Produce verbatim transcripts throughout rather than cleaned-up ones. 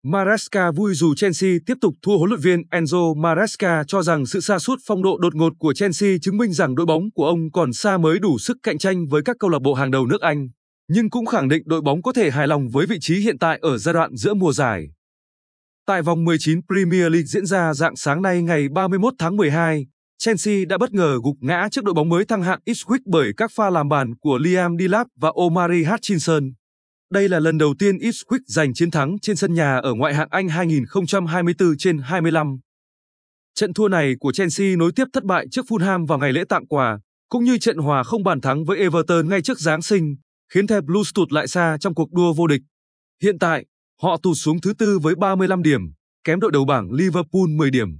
Maresca vui dù Chelsea tiếp tục thua. Huấn luyện viên Enzo Maresca cho rằng sự sa sút phong độ đột ngột của Chelsea chứng minh rằng đội bóng của ông còn xa mới đủ sức cạnh tranh với các câu lạc bộ hàng đầu nước Anh, nhưng cũng khẳng định đội bóng có thể hài lòng với vị trí hiện tại ở giai đoạn giữa mùa giải. Tại vòng mười chín Premier League diễn ra rạng sáng nay ngày ba mươi mốt tháng mười hai, Chelsea đã bất ngờ gục ngã trước đội bóng mới thăng hạng Ipswich bởi các pha làm bàn của Liam Delap và Omari Hutchinson. Đây là lần đầu tiên Ipswich giành chiến thắng trên sân nhà ở ngoại hạng Anh hai nghìn không trăm hai mươi tư trên hai mươi lăm. Trận thua này của Chelsea nối tiếp thất bại trước Fulham vào ngày lễ tặng quà, cũng như trận hòa không bàn thắng với Everton ngay trước Giáng sinh, khiến The Blues tụt lại xa trong cuộc đua vô địch. Hiện tại, họ tụt xuống thứ tư với ba mươi lăm điểm, kém đội đầu bảng Liverpool mười điểm.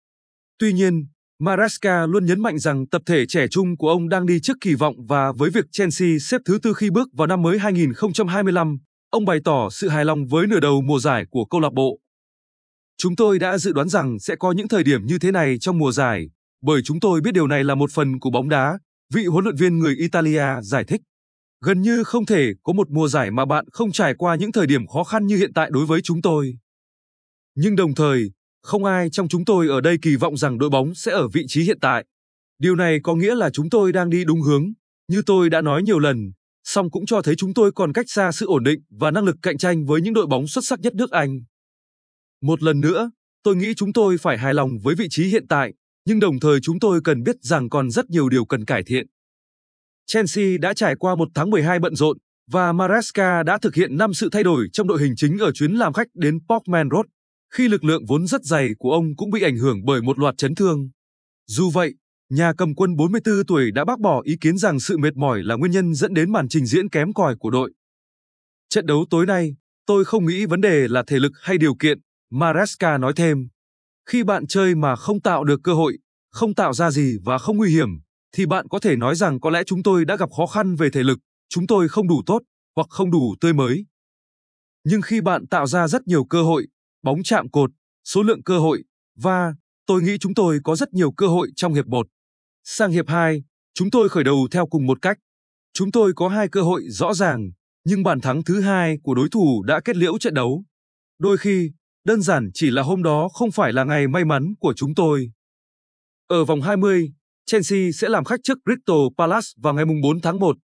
Tuy nhiên, Maresca luôn nhấn mạnh rằng tập thể trẻ trung của ông đang đi trước kỳ vọng, và với việc Chelsea xếp thứ tư khi bước vào năm mới hai nghìn không trăm hai mươi lăm, ông bày tỏ sự hài lòng với nửa đầu mùa giải của câu lạc bộ. Chúng tôi đã dự đoán rằng sẽ có những thời điểm như thế này trong mùa giải, bởi chúng tôi biết điều này là một phần của bóng đá, vị huấn luyện viên người Italia giải thích. Gần như không thể có một mùa giải mà bạn không trải qua những thời điểm khó khăn như hiện tại đối với chúng tôi. Nhưng đồng thời, không ai trong chúng tôi ở đây kỳ vọng rằng đội bóng sẽ ở vị trí hiện tại. Điều này có nghĩa là chúng tôi đang đi đúng hướng, như tôi đã nói nhiều lần, song cũng cho thấy chúng tôi còn cách xa sự ổn định và năng lực cạnh tranh với những đội bóng xuất sắc nhất nước Anh. Một lần nữa, tôi nghĩ chúng tôi phải hài lòng với vị trí hiện tại, nhưng đồng thời chúng tôi cần biết rằng còn rất nhiều điều cần cải thiện. Chelsea đã trải qua một tháng mười hai bận rộn, và Maresca đã thực hiện năm sự thay đổi trong đội hình chính ở chuyến làm khách đến Portman Road, khi lực lượng vốn rất dày của ông cũng bị ảnh hưởng bởi một loạt chấn thương. Dù vậy, nhà cầm quân bốn mươi tư tuổi đã bác bỏ ý kiến rằng sự mệt mỏi là nguyên nhân dẫn đến màn trình diễn kém cỏi của đội. Trận đấu tối nay, tôi không nghĩ vấn đề là thể lực hay điều kiện, Maresca nói thêm. Khi bạn chơi mà không tạo được cơ hội, không tạo ra gì và không nguy hiểm, thì bạn có thể nói rằng có lẽ chúng tôi đã gặp khó khăn về thể lực, chúng tôi không đủ tốt, hoặc không đủ tươi mới. Nhưng khi bạn tạo ra rất nhiều cơ hội, bóng chạm cột, số lượng cơ hội, và tôi nghĩ chúng tôi có rất nhiều cơ hội trong hiệp một. Sang hiệp hai, chúng tôi khởi đầu theo cùng một cách. Chúng tôi có hai cơ hội rõ ràng, nhưng bàn thắng thứ hai của đối thủ đã kết liễu trận đấu. Đôi khi, đơn giản chỉ là hôm đó không phải là ngày may mắn của chúng tôi. Ở vòng hai mươi, Chelsea sẽ làm khách trước Crystal Palace vào ngày bốn tháng một.